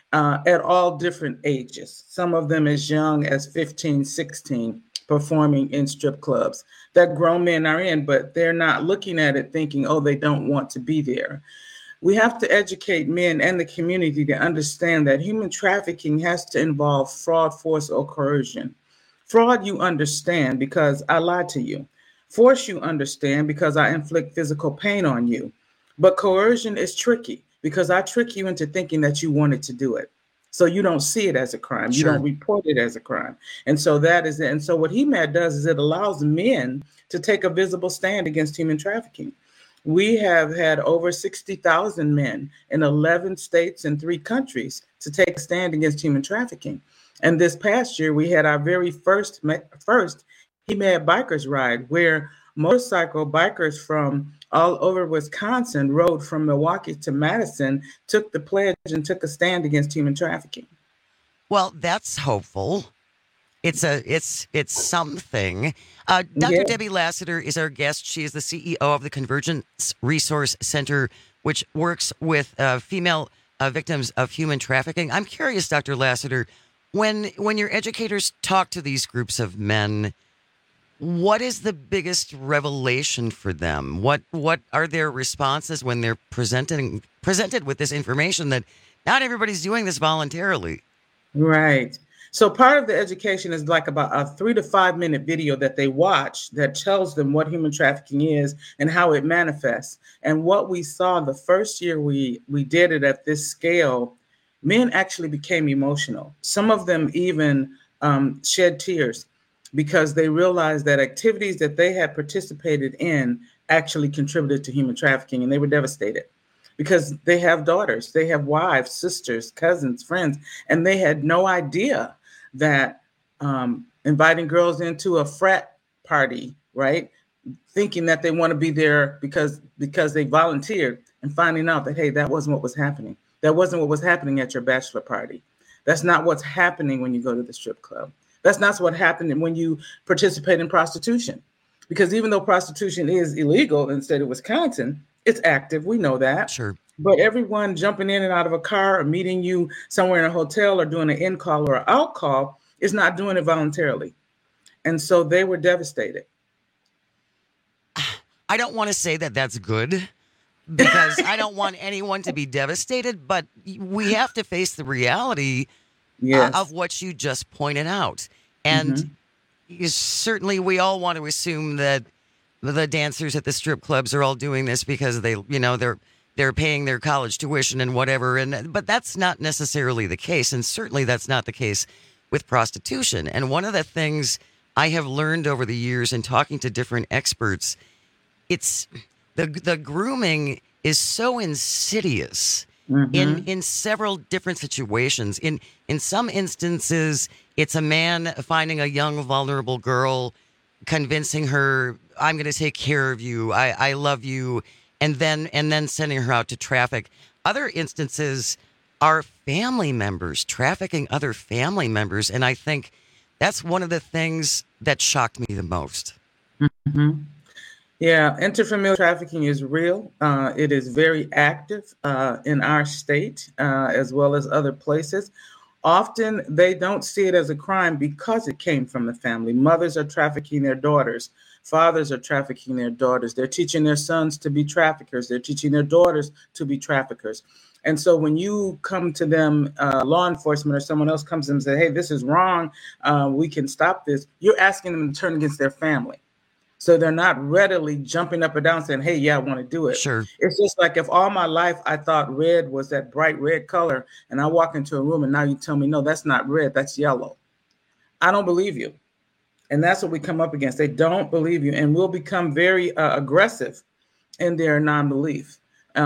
at all different ages. Some of them as young as 15, 16, performing in strip clubs that grown men are in, but they're not looking at it thinking, oh, they don't want to be there. We have to educate men and the community to understand that human trafficking has to involve fraud, force, or coercion. Fraud, you understand because I lied to you. Force, you understand because I inflict physical pain on you. But coercion is tricky because I trick you into thinking that you wanted to do it. So you don't see it as a crime. You don't report it as a crime. And so that is it. And so what HEMAD does is it allows men to take a visible stand against human trafficking. We have had over 60,000 men in 11 states and 3 countries to take a stand against human trafficking. And this past year, we had our very first HEMAD Bikers Ride, where motorcycle bikers from all over Wisconsin rode from Milwaukee to Madison, took the pledge and took a stand against human trafficking. Well, that's hopeful. It's something. Dr. Debbie Lassiter is our guest. She is the CEO of the Convergence Resource Center, which works with female victims of human trafficking. I'm curious, Dr. Lassiter, when your educators talk to these groups of men, what is the biggest revelation for them? What are their responses when they're presented with this information that not everybody's doing this voluntarily? Right. So part of the education is like about a 3 to 5 minute video that they watch that tells them what human trafficking is and how it manifests. And what we saw the first year we did it at this scale, men actually became emotional. Some of them even shed tears because they realized that activities that they had participated in actually contributed to human trafficking, and they were devastated because they have daughters, they have wives, sisters, cousins, friends, and they had no idea that inviting girls into a frat party, right, thinking that they want to be there because they volunteered, and finding out that, hey, that wasn't what was happening. That wasn't what was happening at your bachelor party. That's not what's happening when you go to the strip club. That's not what happened when you participate in prostitution. Because even though prostitution is illegal in the state of Wisconsin, it's active. We know that. Sure. But everyone jumping in and out of a car or meeting you somewhere in a hotel or doing an in call or an out call is not doing it voluntarily. And so they were devastated. I don't want to say that that's good, because I don't want anyone to be devastated, but we have to face the reality of what you just pointed out. And certainly we all want to assume that the dancers at the strip clubs are all doing this because they're paying their college tuition and whatever. But that's not necessarily the case. And certainly that's not the case with prostitution. And one of the things I have learned over the years in talking to different experts, it's the grooming is so insidious in several different situations. In some instances, it's a man finding a young, vulnerable girl, convincing her, I'm going to take care of you, I love you, and then sending her out to traffic. Other instances are family members trafficking other family members, and I think that's one of the things that shocked me the most. Yeah, interfamilial trafficking is real. It is very active in our state as well as other places. Often they don't see it as a crime because it came from the family. Mothers are trafficking their daughters. Fathers are trafficking their daughters. They're teaching their sons to be traffickers. They're teaching their daughters to be traffickers. And so when you come to them, law enforcement or someone else comes to them and say, hey, this is wrong, we can stop this, you're asking them to turn against their family. So they're not readily jumping up and down saying, hey, yeah, I want to do it. Sure. It's just like if all my life I thought red was that bright red color and I walk into a room and now you tell me, no, that's not red, that's yellow. I don't believe you. And that's what we come up against. They don't believe you and will become very aggressive in their non-belief.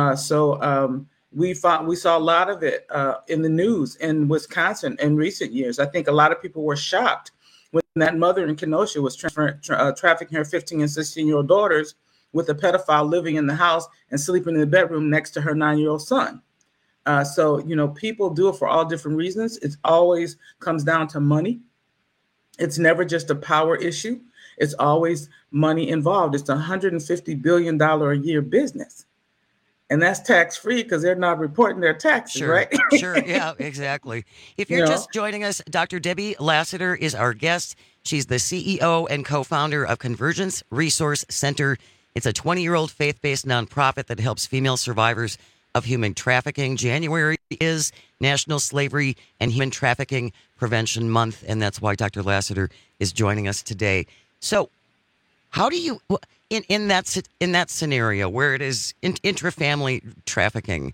So we saw a lot of it in the news in Wisconsin in recent years. I think a lot of people were shocked when that mother in Kenosha was trafficking her 15 and 16-year-old daughters with a pedophile living in the house and sleeping in the bedroom next to her 9-year-old son. So, people do it for all different reasons. It always comes down to money. It's never just a power issue. It's always money involved. It's a $150 billion a year business. And that's tax-free because they're not reporting their taxes, right? Sure, yeah, exactly. If you're just joining us, Dr. Debbie Lassiter is our guest. She's the CEO and co-founder of Convergence Resource Center. It's a 20-year-old faith-based nonprofit that helps female survivors of human trafficking. January is National Slavery and Human Trafficking Prevention Month, and that's why Dr. Lassiter is joining us today. So how do you... In that scenario where it is intrafamily trafficking,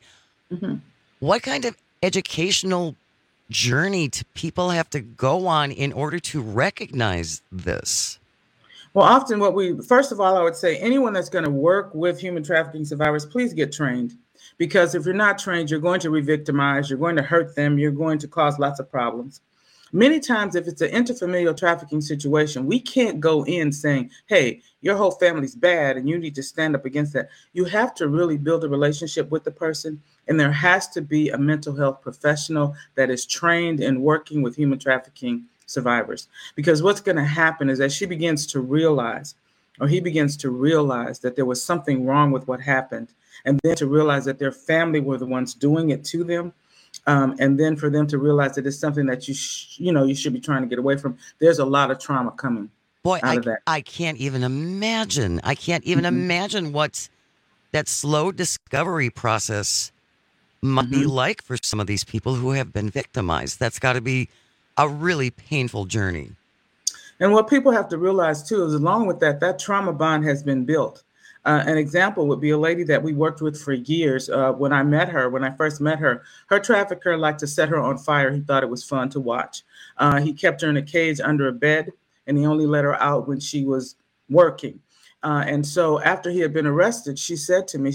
what kind of educational journey do people have to go on in order to recognize this? Well, often first of all, I would say anyone that's going to work with human trafficking survivors, please get trained. Because if you're not trained, you're going to re-victimize, you're going to hurt them, you're going to cause lots of problems. Many times, if it's an interfamilial trafficking situation, we can't go in saying, hey, your whole family's bad and you need to stand up against that. You have to really build a relationship with the person. And there has to be a mental health professional that is trained in working with human trafficking survivors. Because what's going to happen is as she begins to realize, or he begins to realize that there was something wrong with what happened, and then to realize that their family were the ones doing it to them, and then for them to realize that it's something that you should be trying to get away from. There's a lot of trauma coming out of that. I can't even imagine. I can't even imagine what that slow discovery process might be like for some of these people who have been victimized. That's got to be a really painful journey. And what people have to realize, too, is along with that trauma bond has been built. An example would be a lady that we worked with for years. When I first met her, her trafficker liked to set her on fire. He thought it was fun to watch. He kept her in a cage under a bed, and he only let her out when she was working. And so after he had been arrested, she said to me,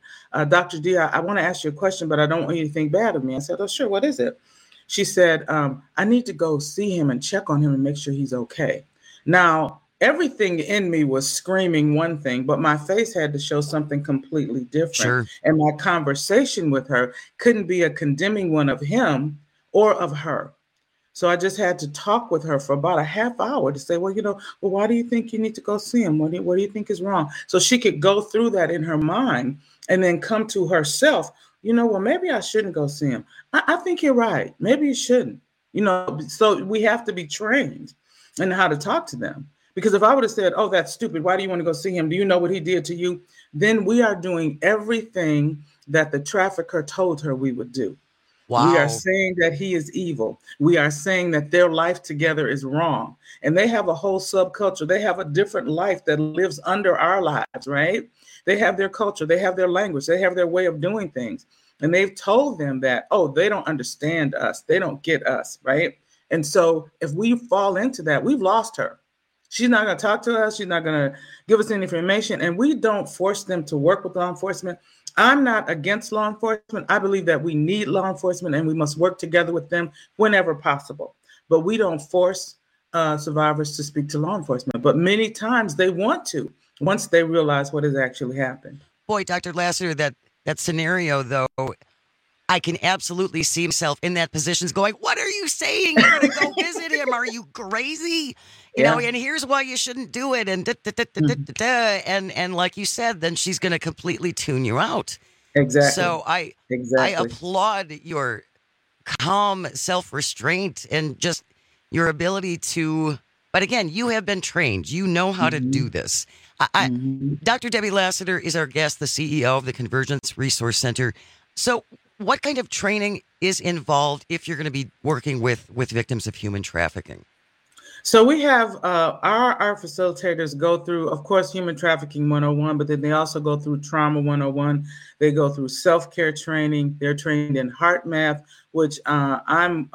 Dr. D, I want to ask you a question, but I don't want you to think bad of me. I said, oh, sure. What is it? She said, I need to go see him and check on him and make sure he's okay. Now, everything in me was screaming one thing, but my face had to show something completely different. Sure. And my conversation with her couldn't be a condemning one of him or of her. So I just had to talk with her for about a half hour to say, well, why do you think you need to go see him? What do you think is wrong? So she could go through that in her mind and then come to herself. Well, maybe I shouldn't go see him. I think you're right. Maybe you shouldn't. So we have to be trained in how to talk to them. Because if I would have said, oh, that's stupid, why do you want to go see him? Do you know what he did to you? Then we are doing everything that the trafficker told her we would do. Wow. We are saying that he is evil. We are saying that their life together is wrong. And they have a whole subculture. They have a different life that lives under our lives, right? They have their culture. They have their language. They have their way of doing things. And they've told them that, oh, they don't understand us. They don't get us, right? And so if we fall into that, we've lost her. She's not going to talk to us. She's not going to give us any information. And we don't force them to work with law enforcement. I'm not against law enforcement. I believe that we need law enforcement and we must work together with them whenever possible. But we don't force survivors to speak to law enforcement. But many times they want to once they realize what has actually happened. Boy, Dr. Lassiter, that scenario, though, I can absolutely see myself in that position going, what are you saying? You're going to go visit him. Are you crazy? You know, and here's why you shouldn't do it. And and like you said, then she's going to completely tune you out. Exactly. So I applaud your calm self-restraint and just your ability to, but again, you have been trained. You know how to do this. Dr. Debbie Lassiter is our guest, the CEO of the Convergence Resource Center. So what kind of training is involved if you're going to be working with victims of human trafficking? So we have our facilitators go through, of course, Human Trafficking 101, but then they also go through Trauma 101. They go through self-care training. They're trained in heart math, which I'm,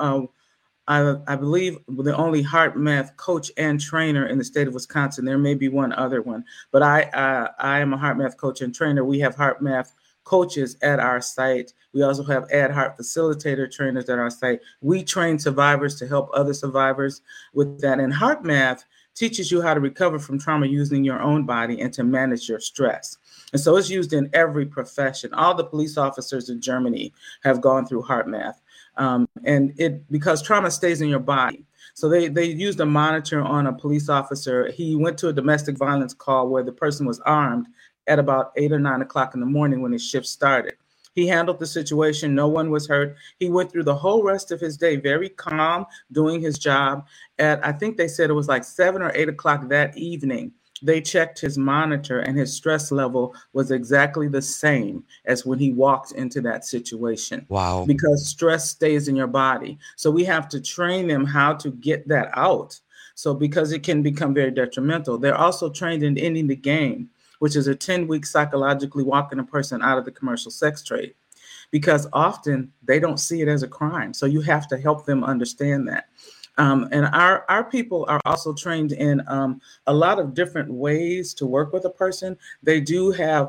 I believe, the only heart math coach and trainer in the state of Wisconsin. There may be one other one, but I am a heart math coach and trainer. We have heart math coaches at our site. We also have heart facilitator trainers at our site. We train survivors to help other survivors with that. And heart math teaches you how to recover from trauma using your own body and to manage your stress. And so it's used in every profession. All the police officers in Germany have gone through heart math. And because trauma stays in your body. So they used a monitor on a police officer. He went to a domestic violence call where the person was armed at about 8 or 9 o'clock in the morning when his shift started. He handled the situation. No one was hurt. He went through the whole rest of his day very calm, doing his job. At, I think they said it was like 7 or 8 o'clock that evening, they checked his monitor and his stress level was exactly the same as when he walked into that situation. Wow. Because stress stays in your body. So we have to train them how to get that out. So because it can become very detrimental. They're also trained in ending the game, which is a 10-week psychologically walking a person out of the commercial sex trade, because often they don't see it as a crime. So you have to help them understand that. And our people are also trained in a lot of different ways to work with a person. They do have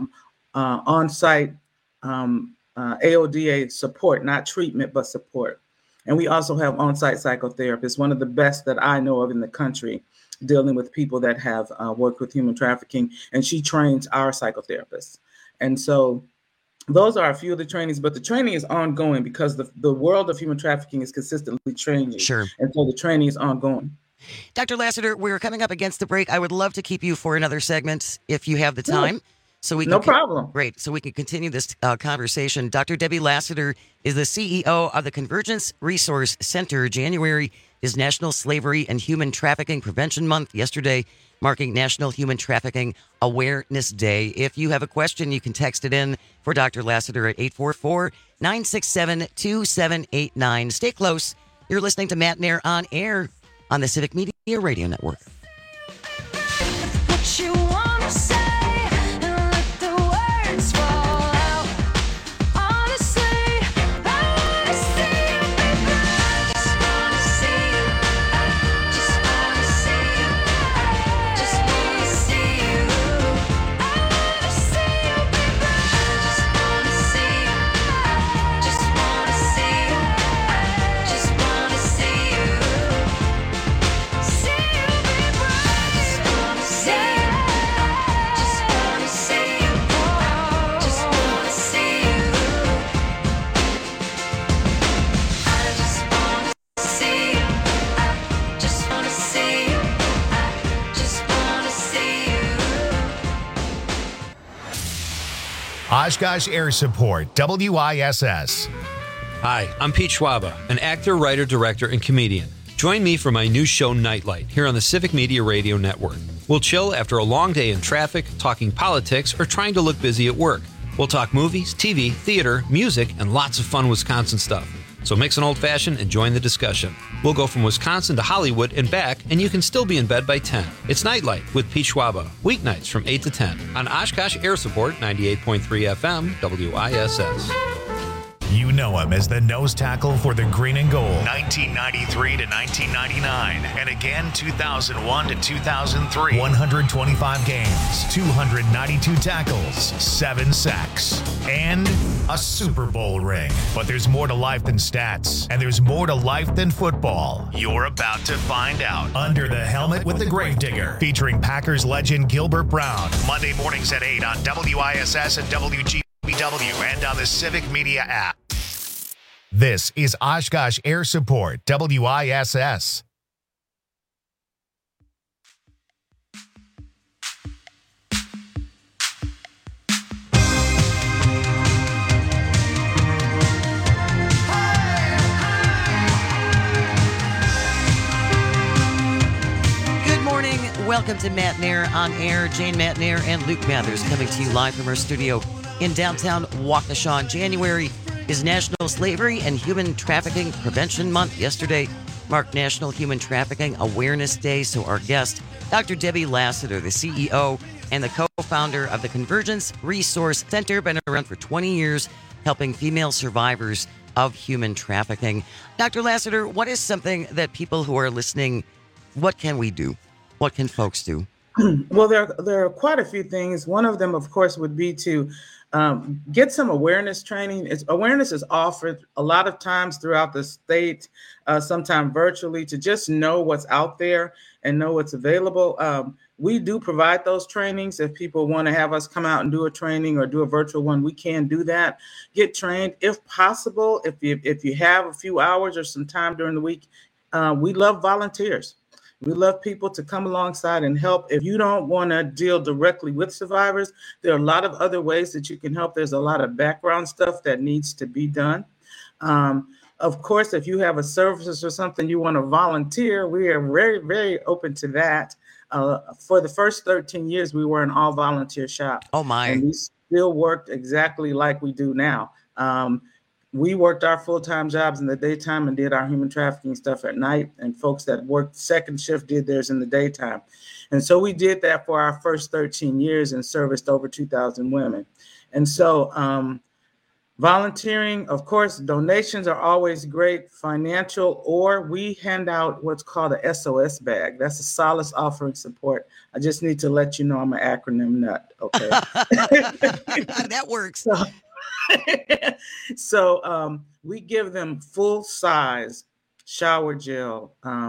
on-site AODA support, not treatment, but support. And we also have on-site psychotherapists, one of the best that I know of in the country, dealing with people that have worked with human trafficking, and she trains our psychotherapists. And so those are a few of the trainings, but the training is ongoing because the world of human trafficking is consistently changing. Sure. And so the training is ongoing. Dr. Lassiter, we're coming up against the break. I would love to keep you for another segment if you have the time. So we can No problem. Great. So we can continue this conversation. Dr. Debbie Lassiter is the CEO of the Convergence Resource Center. January is National Slavery and Human Trafficking Prevention Month. Yesterday, marking National Human Trafficking Awareness Day. If you have a question, you can text it in for Dr. Lassiter at 844-967-2789. Stay close. You're listening to Matt Nair on Air on the Civic Media Radio Network. What you wanna say? Oshkosh Air Support, WISS. Hi, I'm Pete Schwaba, an actor, writer, director, and comedian. Join me for my new show, Nightlight, here on the Civic Media Radio Network. We'll chill after a long day in traffic, talking politics, or trying to look busy at work. We'll talk movies, TV, theater, music, and lots of fun Wisconsin stuff. So mix an old-fashioned and join the discussion. We'll go from Wisconsin to Hollywood and back, and you can still be in bed by 10. It's Nightlight with Pete Schwaba, weeknights from 8 to 10 on Oshkosh Air Support 98.3 FM WISS. You know him as the nose tackle for the Green and Gold, 1993 to 1999, and again 2001 to 2003. 125 games, 292 tackles, 7 sacks, and a Super Bowl ring. But there's more to life than stats, and there's more to life than football. You're about to find out. Under the Helmet with the Gravedigger, featuring Packers legend Gilbert Brown. Monday mornings at 8 on WISS and WGBW and on the Civic Media app. This is Oshkosh Air Support, WISS. Good morning. Welcome to Matt Nair on Air. Jane Matt Nair and Luke Mathers coming to you live from our studio in downtown Waukesha. January is National Slavery and Human Trafficking Prevention Month. Yesterday marked National Human Trafficking Awareness Day. So our guest, Dr. Debbie Lassiter, the CEO and the co-founder of the Convergence Resource Center, been around for 20 years, helping female survivors of human trafficking. Dr. Lassiter, what is something that people who are listening, what can we do? What can folks do? Well, there are quite a few things. One of them, of course, would be to get some awareness training. Awareness is offered a lot of times throughout the state, sometimes virtually, to just know what's out there and know what's available. We do provide those trainings. If people want to have us come out and do a training or do a virtual one, we can do that. Get trained if possible. If you have a few hours or some time during the week, we love volunteers. We love people to come alongside and help. If you don't want to deal directly with survivors, there are a lot of other ways that you can help. There's a lot of background stuff that needs to be done. Of course, if you have a service or something you want to volunteer, we are very, very open to that. For the first 13 years, we were an all-volunteer shop. Oh, my. And we still worked exactly like we do now. We worked our full-time jobs in the daytime and did our human trafficking stuff at night. And folks that worked second shift did theirs in the daytime. And so we did that for our first 13 years and serviced over 2,000 women. And so volunteering, of course, donations are always great, financial, or we hand out what's called a SOS bag. That's a solace offering support. I just need to let you know I'm an acronym nut, okay? That works. So we give them full-size shower gel,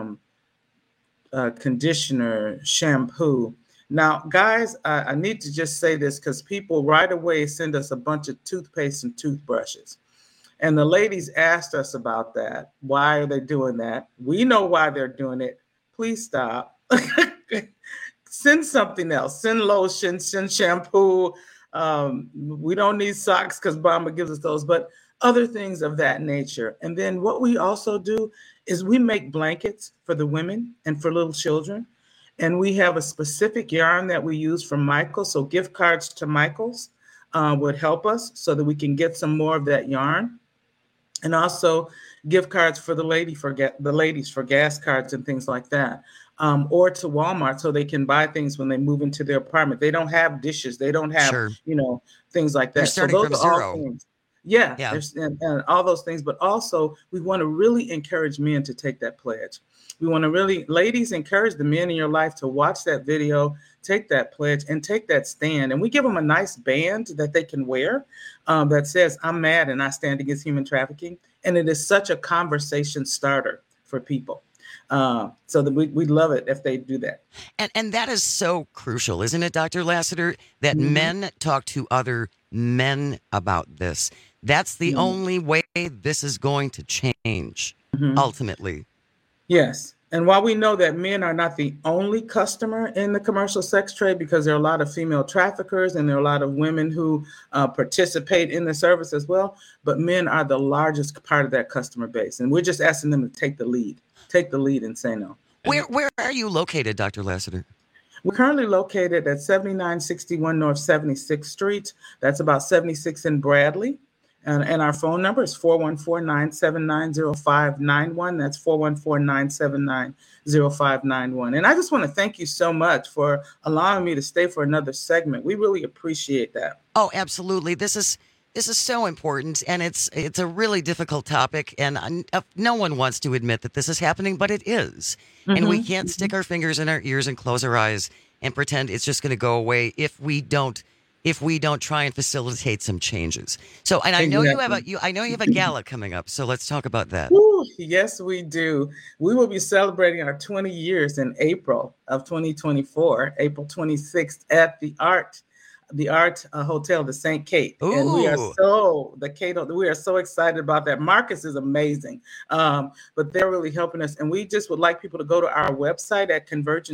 conditioner, shampoo. Now, guys, I need to just say this because people right away send us a bunch of toothpaste and toothbrushes. And the ladies asked us about that. Why are they doing that? We know why they're doing it. Please stop. Send something else. Send lotion, send shampoo. We don't need socks because Bamba gives us those, but other things of that nature. And then what we also do is we make blankets for the women and for little children. And we have a specific yarn that we use from Michaels. So gift cards to Michaels would help us so that we can get some more of that yarn. And also gift cards for the ladies for gas cards and things like that. Or to Walmart so they can buy things when they move into their apartment. They don't have dishes. They don't have, things like that. They're starting from zero. Yeah. And all those things. But also, we want to really encourage men to take that pledge. We want to really, ladies, encourage the men in your life to watch that video, take that pledge, and take that stand. And we give them a nice band that they can wear that says, I'm mad and I stand against human trafficking. And it is such a conversation starter for people. So that we'd love it if they do that. And that is so crucial, isn't it, Dr. Lassiter, that men talk to other men about this. That's the only way this is going to change, ultimately. Yes. And while we know that men are not the only customer in the commercial sex trade, because there are a lot of female traffickers and there are a lot of women who participate in the service as well, but men are the largest part of that customer base. And we're just asking them to take the lead and say no. Where are you located, Dr. Lassiter? We're currently located at 7961 North 76th Street. That's about 76 in Bradley. And our phone number is 414-979-0591. That's 414-979-0591. And I just want to thank you so much for allowing me to stay for another segment. We really appreciate that. Oh, absolutely. This is so important, and it's a really difficult topic, and no one wants to admit that this is happening, but it is. Mm-hmm. And we can't stick our fingers in our ears and close our eyes and pretend it's just going to go away if we don't try and facilitate some changes. So, and I know you have a gala coming up. So let's talk about that. Ooh, yes, we do. We will be celebrating our 20 years in April of 2024, April 26th at the Art Hotel, the St. Kate. Ooh. And we are so excited about that. Marcus is amazing. But they're really helping us. And we just would like people to go to our website at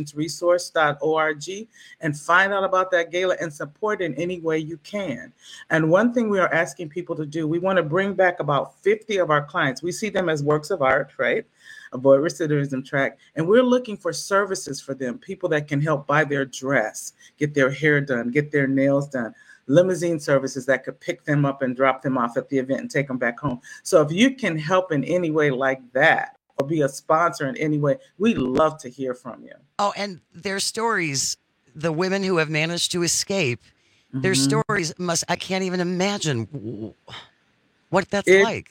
convergenceresource.org and find out about that gala and support in any way you can. And one thing we are asking people to do, we want to bring back about 50 of our clients. We see them as works of art, right? Avoid recidivism track. And we're looking for services for them, people that can help buy their dress, get their hair done, get their nails done, limousine services that could pick them up and drop them off at the event and take them back home. So if you can help in any way like that, or be a sponsor in any way, we'd love to hear from you. Oh, and their stories, the women who have managed to escape, their stories I can't even imagine what that's like.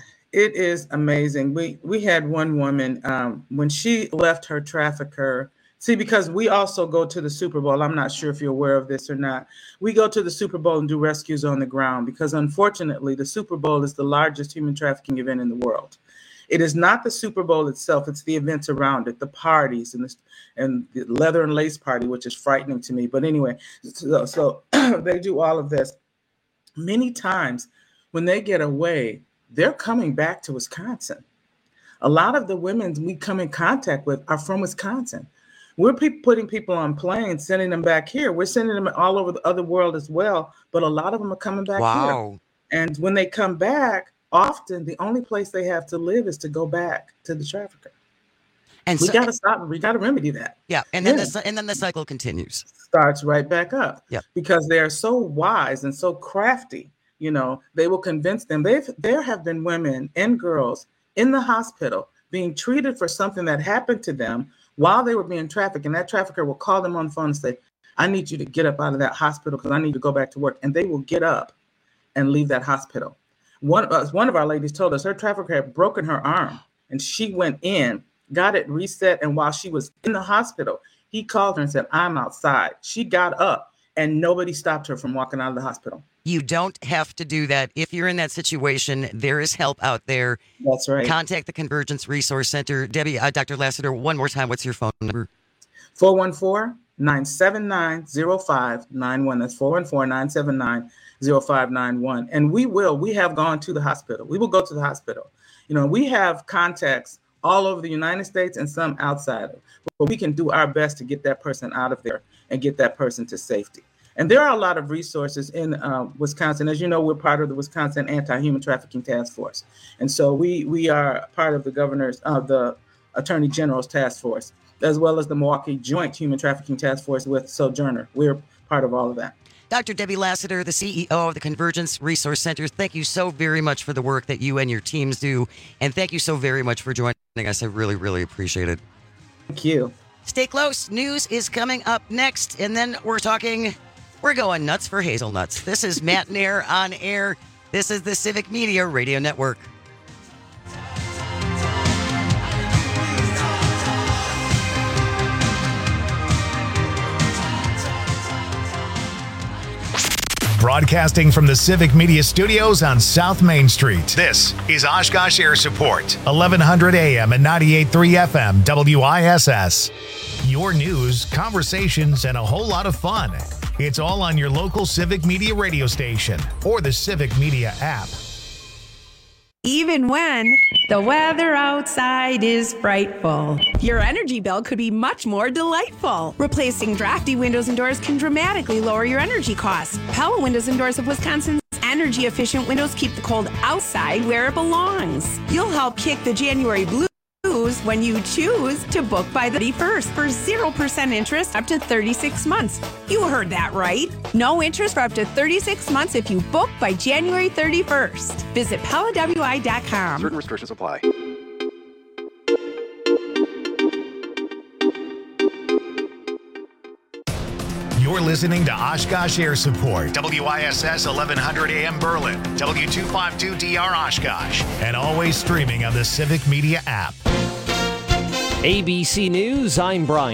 It is amazing. We had one woman, when she left her trafficker, because we also go to the Super Bowl. I'm not sure if you're aware of this or not. We go to the Super Bowl and do rescues on the ground because, unfortunately, the Super Bowl is the largest human trafficking event in the world. It is not the Super Bowl itself. It's the events around it, the parties and the leather and lace party, which is frightening to me. But anyway, so they do all of this. Many times when they get away, they're coming back to Wisconsin. A lot of the women we come in contact with are from Wisconsin. We're putting people on planes, sending them back here. We're sending them all over the other world as well, but a lot of them are coming back here. And when they come back, often the only place they have to live is to go back to the trafficker. And we got to stop. We got to remedy that. Yeah, and then the cycle continues. Starts right back up. Yeah, because they are so wise and so crafty. You know, they will convince them. There have been women and girls in the hospital being treated for something that happened to them while they were being trafficked. And that trafficker will call them on the phone and say, I need you to get up out of that hospital because I need to go back to work. And they will get up and leave that hospital. One of our ladies told us her trafficker had broken her arm and she went in, got it reset. And while she was in the hospital, he called her and said, I'm outside. She got up and nobody stopped her from walking out of the hospital. You don't have to do that. If you're in that situation, there is help out there. That's right. Contact the Convergence Resource Center. Debbie, Dr. Lassiter, one more time, what's your phone number? 414-979-0591. That's 414-979-0591. And we have gone to the hospital. We will go to the hospital. You know, we have contacts all over the United States and some outside of it. But we can do our best to get that person out of there and get that person to safety. And there are a lot of resources in Wisconsin. As you know, we're part of the Wisconsin Anti-Human Trafficking Task Force. And so we are part of the Attorney General's Task Force, as well as the Milwaukee Joint Human Trafficking Task Force with Sojourner. We're part of all of that. Dr. Debbie Lassiter, the CEO of the Convergence Resource Center, thank you so very much for the work that you and your teams do. And thank you so very much for joining us. I really, really appreciate it. Thank you. Stay close. News is coming up next. And then we're going nuts for hazelnuts. This is Matt Nair on air. This is the Civic Media Radio Network. Broadcasting from the Civic Media Studios on South Main Street. This is Oshkosh Air Support, 1100 AM and 98.3 FM WISS. Your news, conversations, and a whole lot of fun. It's all on your local Civic Media radio station or the Civic Media app. even when the weather outside is frightful. Your energy bill could be much more delightful. Replacing drafty windows and doors can dramatically lower your energy costs. Pella Windows and Doors of Wisconsin's energy-efficient windows keep the cold outside where it belongs. You'll help kick the January blues when you choose to book by the 31st for 0% interest up to 36 months. You heard that right. No interest for up to 36 months if you book by January 31st. Visit PellaWI.com. Certain restrictions apply. You're listening to Oshkosh Air Support, WISS 1100 AM Berlin, W252DR Oshkosh, and always streaming on the Civic Media app. ABC News, I'm Brian.